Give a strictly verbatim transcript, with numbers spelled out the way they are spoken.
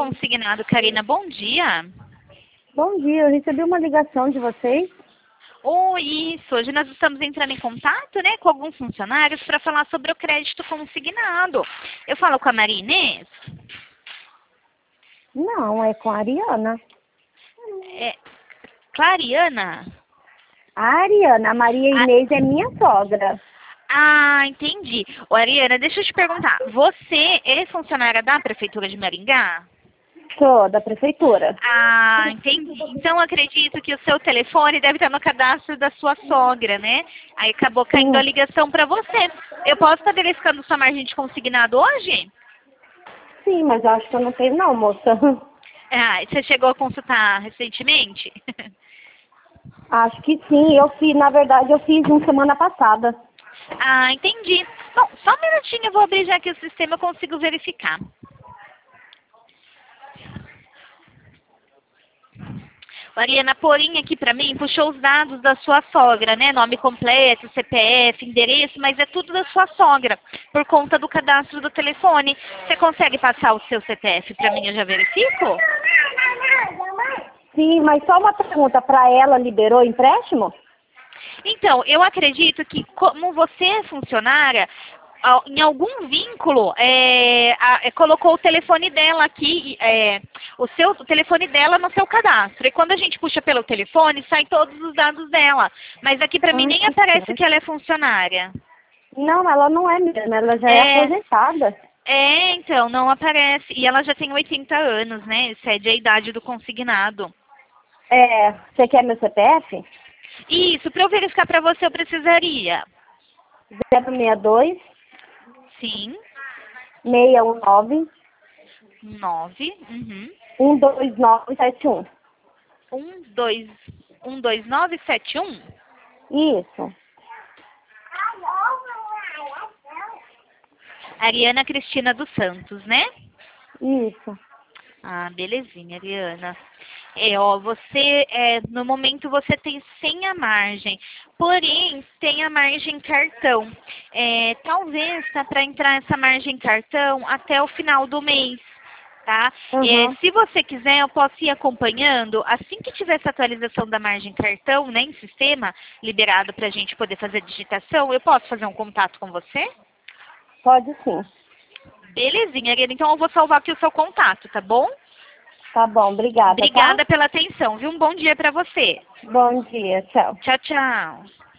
Consignado, Karina, bom dia. Bom dia, eu recebi uma ligação de vocês. Oi, isso. Hoje nós estamos entrando em contato, né, com alguns funcionários para falar sobre o crédito consignado. Eu falo com a Maria Inês? Não, é com a Ariana. É, Clariana? A Ariana, a Maria A- Inês é minha sogra. Ah, entendi. Ô, Ariana, deixa eu te perguntar. Você é funcionária da Prefeitura de Maringá? Sou da prefeitura. Ah, entendi. Então acredito que o seu telefone deve estar no cadastro da sua sogra, né? Aí acabou caindo a Sim. ligação para você. Eu posso estar verificando sua margem de consignado hoje? Sim, mas eu acho que eu não tenho não, moça. Ah, você chegou a consultar recentemente? Acho que sim, eu fiz, na verdade eu fiz uma semana passada. Ah, entendi. Bom, só um minutinho, eu vou abrir já aqui o sistema, eu consigo verificar. Mariana, porém aqui para mim puxou os dados da sua sogra, né? Nome completo, C P F, endereço, mas é tudo da sua sogra, por conta do cadastro do telefone. Você consegue passar o seu C P F para mim, eu já verifico? Sim, mas só uma pergunta, para ela liberou empréstimo? Então, eu acredito que como você é funcionária, al- em algum vínculo, é, a- é, colocou o telefone dela aqui, é, o seu o telefone dela no seu cadastro. E quando a gente puxa pelo telefone, sai todos os dados dela. Mas aqui pra mim Ai, nem que aparece certo. que ela é funcionária. Não, ela não é mesmo, ela já é É, aposentada. é, então, não aparece. E ela já tem oitenta anos, né? Excede a idade do consignado. É, você quer meu C P F? Isso, para eu verificar para você, eu precisaria. zero seis dois, Sim, seis um nove, nove, uhum. um dois nove sete um. Um, dois, um, dois, nove, sete, um. Isso. Ariana Cristina dos Santos, né? Isso. Ah, belezinha, Ariana. É, ó, você, é, no momento você tem sem a margem, porém tem a margem cartão. É, talvez tá para entrar essa margem cartão até o final do mês, tá? É, Uhum. se você quiser, eu posso ir acompanhando. Assim que tiver essa atualização da margem cartão, né, em sistema, liberado para a gente poder fazer a digitação, eu posso fazer um contato com você? Pode sim. Belezinha, Ariana. Então eu vou salvar aqui o seu contato, tá bom? Tá bom, obrigada, tá? Obrigada pela atenção, viu? Um bom dia para você. Bom dia, tchau. Tchau, tchau.